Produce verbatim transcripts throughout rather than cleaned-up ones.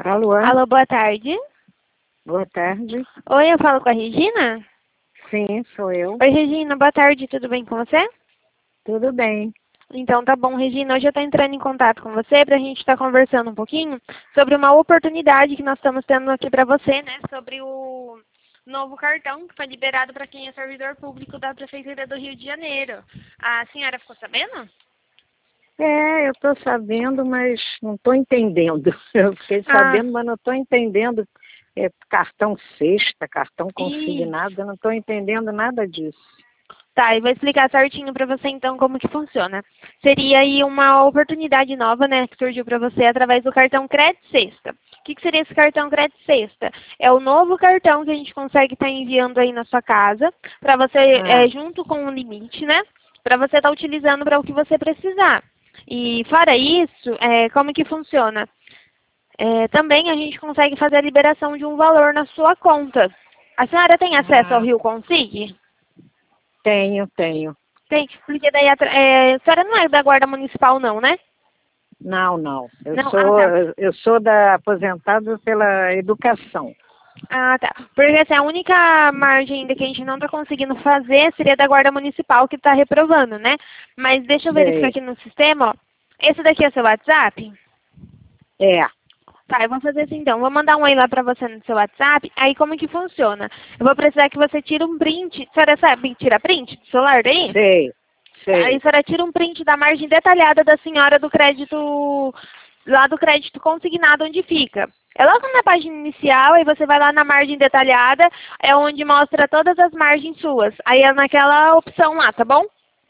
Alô? Alô, boa tarde. Boa tarde. Oi, eu falo com a Regina? Sim, sou eu. Oi, Regina, boa tarde, tudo bem com você? Tudo bem. Então tá bom, Regina, hoje eu estou entrando em contato com você para a gente estar conversando um pouquinho sobre uma oportunidade que nós estamos tendo aqui para você, né? Sobre o novo cartão que foi liberado para quem é servidor público da Prefeitura do Rio de Janeiro. A senhora ficou sabendo? É, eu estou sabendo, mas não estou entendendo. Eu fiquei Ah, sabendo, mas não estou entendendo. É, cartão sexta, cartão e... consignado, eu não estou entendendo nada disso. Tá, e vou explicar certinho para você então como que funciona. Seria aí uma oportunidade nova, né, que surgiu para você através do cartão Crédito Sexta. O que, que seria esse cartão Crédito Sexta? É o novo cartão que a gente consegue estar enviando aí na sua casa, para você, Ah, é, junto com o limite, né, para você estar utilizando para o que você precisar. E fora isso, é, como que funciona? É, também a gente consegue fazer a liberação de um valor na sua conta. A senhora tem acesso ao ah, Rio Consig? tenho, tenho. Tem, porque daí a, é, a senhora não é da Guarda Municipal não, né? Não, não. Eu Não? Ah, sou, tá. eu sou da aposentada pela educação. Ah, tá. Porque assim, a única margem ainda que a gente não está conseguindo fazer seria da Guarda Municipal que está reprovando, né? Mas deixa eu verificar Sei. aqui no sistema, ó. Esse daqui é seu WhatsApp? É, Tá, eu vou fazer assim então. Vou mandar um aí lá pra você no seu WhatsApp. Aí como que funciona? Eu vou precisar que você tire um print. A senhora sabe tirar print do celular daí? sei, Aí a sei. senhora tira um print da margem detalhada da senhora do crédito, lá do crédito consignado onde fica. É logo na página inicial, aí você vai lá na margem detalhada, é onde mostra todas as margens suas. Aí é naquela opção lá, tá bom?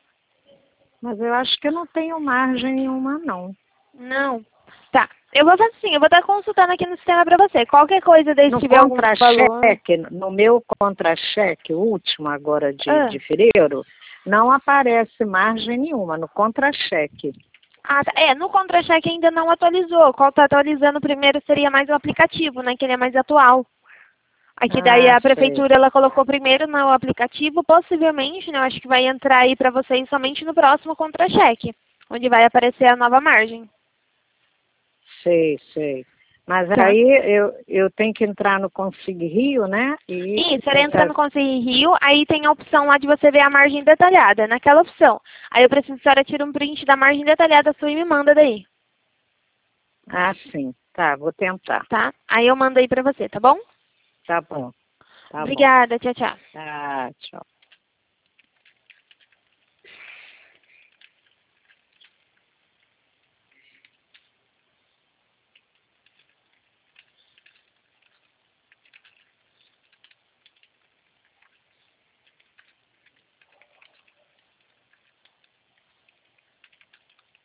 Mas eu acho que eu não tenho margem nenhuma, não. Não. Tá. Eu vou fazer assim, eu vou estar consultando aqui no sistema pra você. Qualquer coisa daí, se No tiver algum valor... contra-cheque, no meu contra-cheque, o último agora de, Ah. de fevereiro, não aparece margem nenhuma no contra-cheque. Ah, tá. É, no contra-cheque ainda não atualizou. Qual está atualizando primeiro seria mais o aplicativo, né? Que ele é mais atual. Aqui daí Ah, a sei. prefeitura ela colocou primeiro no aplicativo, possivelmente, né? Eu acho que vai entrar aí para vocês somente no próximo contra-cheque, onde vai aparecer a nova margem. Sei, sei. Mas Tá? aí eu, eu tenho que entrar no Consig Rio, né? E Isso, você entra essa. no Conselho Rio, aí tem a opção lá de você ver a margem detalhada, naquela opção. Aí eu preciso que a senhora tire um print da margem detalhada sua e me manda daí, Ah, sim. Tá, vou tentar. tá? Aí eu mando aí para você, tá bom? Tá bom. Tá bom. Obrigada, tchau, tchau. Tá, tchau.